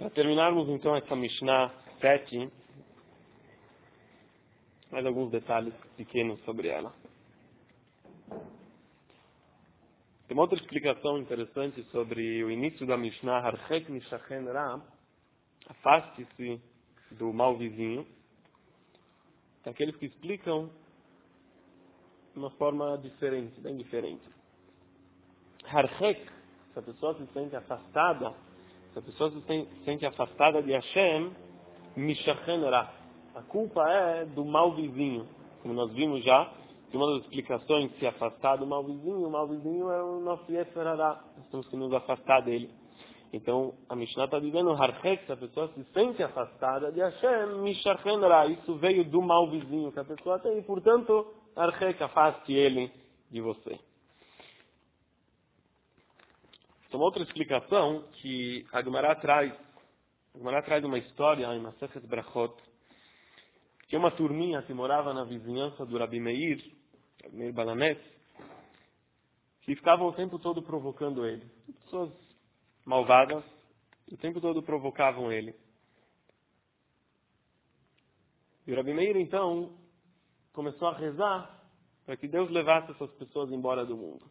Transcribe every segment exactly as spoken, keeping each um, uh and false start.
Para terminarmos então essa Mishnah sete, mais alguns detalhes pequenos sobre ela. Tem uma outra explicação interessante sobre o início da Mishnah, Harchek Mishachen Ra, afaste-se do mau vizinho. Tem aqueles que explicam de uma forma diferente, bem diferente. Harchek, se a pessoa se sente afastada, se a pessoa se sente afastada de Hashem, Mishachen Ra. A culpa é do mau vizinho. Como nós vimos já, que uma das explicações de se afastar do mau vizinho, o mau vizinho é o nosso Yetzer Hara. Nós temos que nos afastar dele. Então, a Mishnah está dizendo, Harchek, se a pessoa se sente afastada de Hashem, Mishachen Ra. Isso veio do mau vizinho que a pessoa tem, e portanto, Harchek, afaste ele de você. Então, outra explicação que a Gemara traz, a Gemara traz uma história em Masechet Brachot, que uma turminha que morava na vizinhança do Rabi Meir, Rabi Meir Balanés, que ficavam o tempo todo provocando ele. Pessoas malvadas, o tempo todo provocavam ele. E o Rabi Meir, então, começou a rezar para que Deus levasse essas pessoas embora do mundo.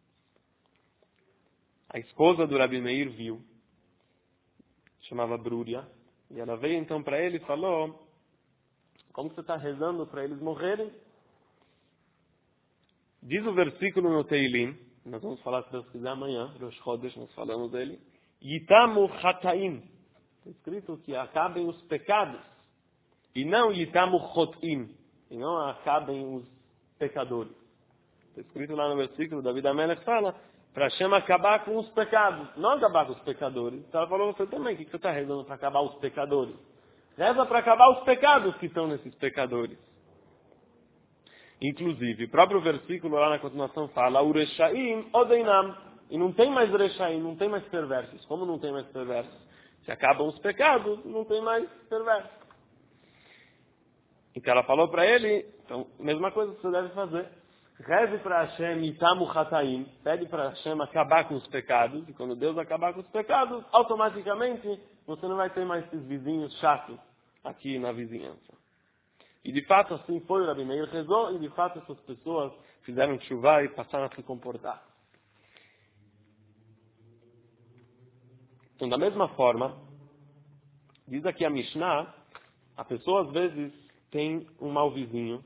A esposa do Rabi Meir viu, chamava Brúria, e ela veio então para ele e falou: como você está rezando para eles morrerem? Diz o versículo no Teilim, nós vamos falar, se Deus quiser, amanhã, Rosh Chodesh, nós falamos dele. Yitamu Chataim. Está escrito que acabem os pecados. E não Yitamu Chotim. E não acabem os pecadores. Está escrito lá no versículo, David Amelech fala, para Hashem acabar com os pecados. Não acabar com os pecadores. Então ela falou, você também, o que você está rezando para acabar os pecadores? Reza para acabar os pecados que estão nesses pecadores. Inclusive, o próprio versículo lá na continuação fala, Ureshaim odeinam. E não tem mais Reshaim, não tem mais perversos. Como não tem mais perversos? Se acabam os pecados, não tem mais perversos. Então ela falou para ele, então, mesma coisa que você deve fazer. Reze para Hashem itamu chataim. Pede para Hashem acabar com os pecados. E quando Deus acabar com os pecados, automaticamente você não vai ter mais esses vizinhos chatos aqui na vizinhança. E de fato assim foi, o Rabi Meir rezou, e de fato essas pessoas fizeram chuvá e passaram a se comportar. Então, da mesma forma, diz aqui a Mishnah, a pessoa às vezes tem um mau vizinho.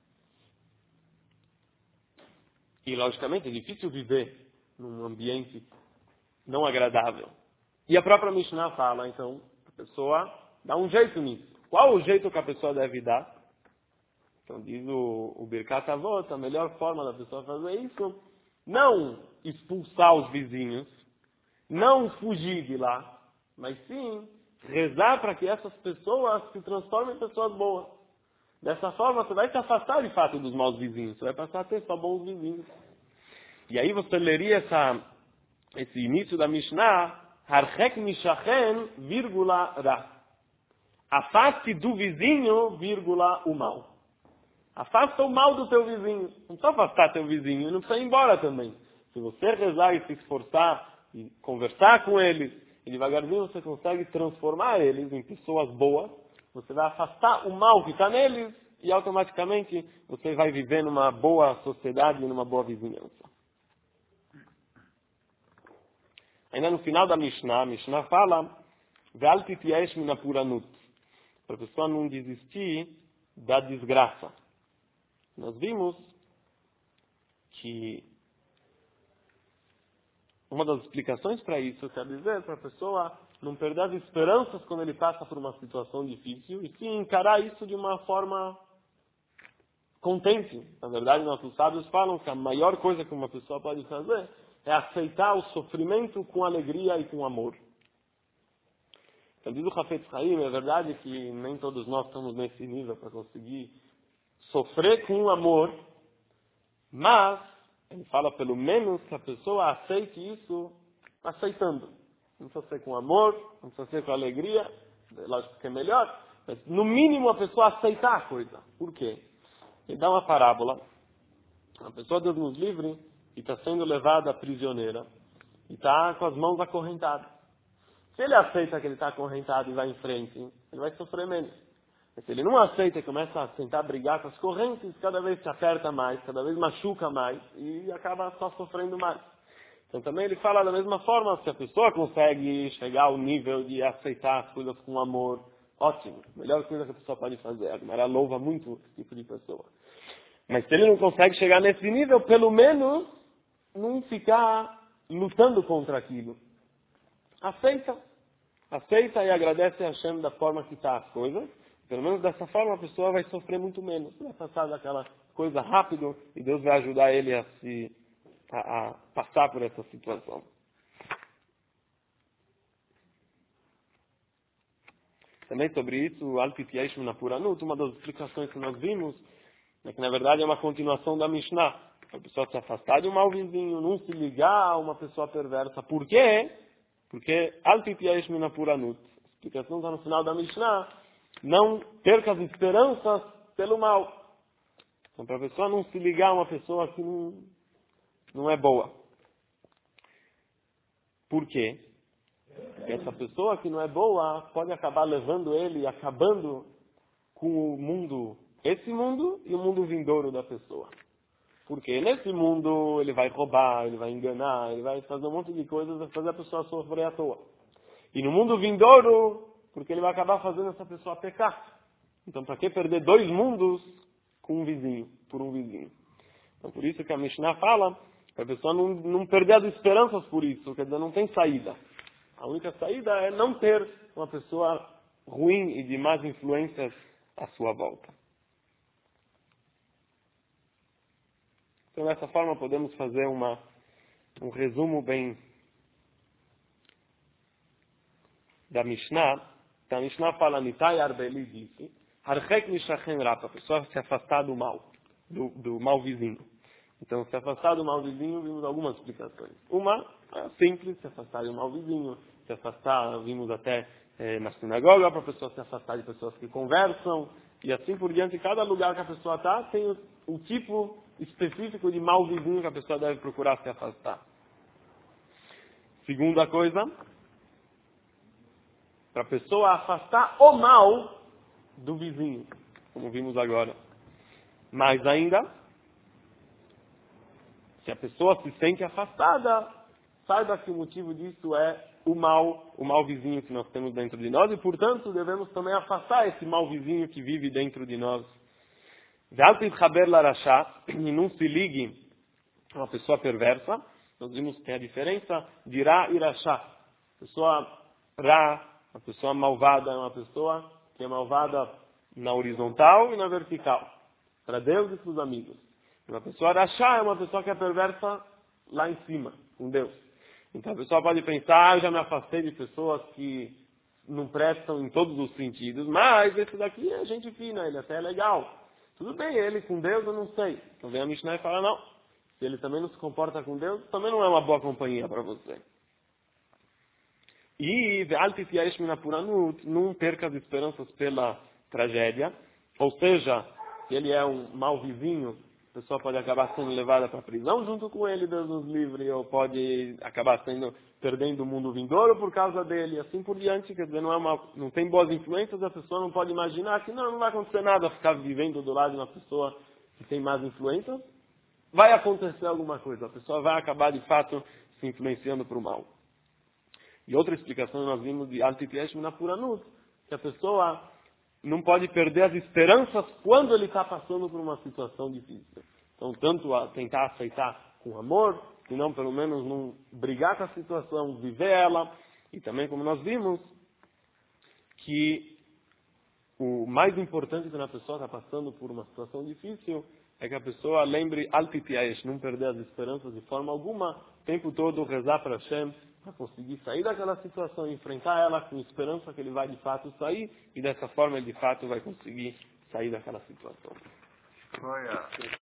E logicamente é difícil viver num ambiente não agradável. E a própria Mishnah fala, então, a pessoa dá um jeito nisso. Qual o jeito que a pessoa deve dar? Então diz o, o Birkat Avot, a melhor forma da pessoa fazer isso, não expulsar os vizinhos, não fugir de lá, mas sim rezar para que essas pessoas se transformem em pessoas boas. Dessa forma você vai se afastar de fato dos maus vizinhos, você vai passar a ter só bons vizinhos. E aí você leria essa, esse início da Mishnah, Harchek Mishachen, vírgula, Ra. Afaste do vizinho, vírgula, o mal. Afasta o mal do teu vizinho. Não precisa afastar teu vizinho, não precisa ir embora também. Se você rezar e se esforçar e conversar com eles, e devagarzinho você consegue transformar eles em pessoas boas, você vai afastar o mal que está neles e automaticamente você vai viver numa boa sociedade e numa boa vizinhança. Ainda no final da Mishnah, a Mishnah fala Ve'al tityaesh min hapuranut, para a pessoa não desistir da desgraça. Nós vimos que uma das explicações para isso quer dizer para a pessoa não perder as esperanças quando ele passa por uma situação difícil e sim encarar isso de uma forma contente. Na verdade, nossos sábios falam que a maior coisa que uma pessoa pode fazer é aceitar o sofrimento com alegria e com amor. Então, diz o Hafetz Haim, é verdade que nem todos nós estamos nesse nível para conseguir sofrer com amor, mas ele fala pelo menos que a pessoa aceite isso aceitando. Não precisa ser com amor, não precisa ser com alegria, lógico que é melhor, mas no mínimo a pessoa aceitar a coisa. Por quê? Ele dá uma parábola. A pessoa, Deus nos livre, e está sendo levada prisioneira, e está com as mãos acorrentadas. Se ele aceita que ele está acorrentado e vai em frente, ele vai sofrer menos. Mas se ele não aceita e começa a tentar brigar com as correntes, cada vez se aperta mais, cada vez machuca mais e acaba só sofrendo mais. Então também ele fala da mesma forma, se a pessoa consegue chegar ao nível de aceitar as coisas com amor, ótimo, melhor coisa que a pessoa pode fazer. A Gemara louva muito esse tipo de pessoa. Mas se ele não consegue chegar nesse nível, pelo menos não ficar lutando contra aquilo. Aceita. Aceita e agradece a Hashem da forma que está as coisas. Pelo menos dessa forma a pessoa vai sofrer muito menos. Vai passar daquela coisa rápido e Deus vai ajudar ele a, se, a, a passar por essa situação. Também sobre isso, o Alpit Yesh Minapuranut, uma das explicações que nós vimos, é que na verdade é uma continuação da Mishnah. A pessoa se afastar de um mau vizinho, não se ligar a uma pessoa perversa. Por quê? Porque Alpit Yesh Minapuranut. A explicação está no final da Mishnah. Não perca as esperanças pelo mal. Então, para a pessoa não se ligar a uma pessoa que não, não é boa. Por quê? Porque essa pessoa que não é boa pode acabar levando ele, acabando com o mundo, esse mundo e o mundo vindouro da pessoa. Porque nesse mundo ele vai roubar, ele vai enganar, ele vai fazer um monte de coisas para fazer a pessoa sofrer à toa. E no mundo vindouro, porque ele vai acabar fazendo essa pessoa pecar. Então, para que perder dois mundos com um vizinho, por um vizinho? Então, por isso que a Mishnah fala, para a pessoa não, não perder as esperanças por isso, quer dizer, não tem saída. A única saída é não ter uma pessoa ruim e de más influências à sua volta. Então, dessa forma, podemos fazer uma, um resumo bem da Mishnah. Então, a Mishnah fala, Nitai Arbeli disse, Harchek Mishachem Rapa, a pessoa se afastar do mal, do, do mal vizinho. Então, se afastar do mal vizinho, vimos algumas explicações. Uma, é simples, se afastar do mal vizinho, se afastar, vimos até eh, na sinagoga, para a pessoa se afastar de pessoas que conversam, e assim por diante, cada lugar que a pessoa está, tem o, o tipo específico de mal vizinho que a pessoa deve procurar se afastar. Segunda coisa, para a pessoa afastar o mal do vizinho, como vimos agora. Mas ainda, se a pessoa se sente afastada, saiba que o motivo disso é o mal, o mal vizinho que nós temos dentro de nós e, portanto, devemos também afastar esse mal vizinho que vive dentro de nós. E não se ligue a uma pessoa perversa. Nós vimos que tem a diferença de Ra e Rashá. A pessoa Ra, a pessoa malvada, é uma pessoa que é malvada na horizontal e na vertical, para Deus e para os amigos. Uma pessoa Rashá é uma pessoa que é perversa lá em cima, com Deus. Então a pessoa pode pensar, ah, eu já me afastei de pessoas que não prestam em todos os sentidos, mas esse daqui é gente fina, ele até é legal. Tudo bem, ele com Deus eu não sei. Então vem a Mishnah e fala, não, se ele também não se comporta com Deus, também não é uma boa companhia para você. E não perca as esperanças pela tragédia, ou seja, se ele é um mau vizinho, a pessoa pode acabar sendo levada para a prisão junto com ele, Deus nos livre, ou pode acabar sendo, perdendo o mundo vindouro por causa dele, e assim por diante. Quer dizer, não, é uma, não tem boas influências, a pessoa não pode imaginar que não, não vai acontecer nada ficar vivendo do lado de uma pessoa que tem más influências. Vai acontecer alguma coisa, a pessoa vai acabar de fato se influenciando para o mal. E outra explicação nós vimos de Alpit Yesh Minapuranut, que a pessoa não pode perder as esperanças quando ele está passando por uma situação difícil. Então, tanto a tentar aceitar com amor, se não pelo menos não brigar com a situação, viver ela. E também, como nós vimos, que o mais importante quando a pessoa está passando por uma situação difícil é que a pessoa lembre Alpit Yesh, não perder as esperanças de forma alguma, o tempo todo rezar para Hashem, para conseguir sair daquela situação, enfrentar ela com esperança que ele vai de fato sair, e dessa forma ele de fato vai conseguir sair daquela situação.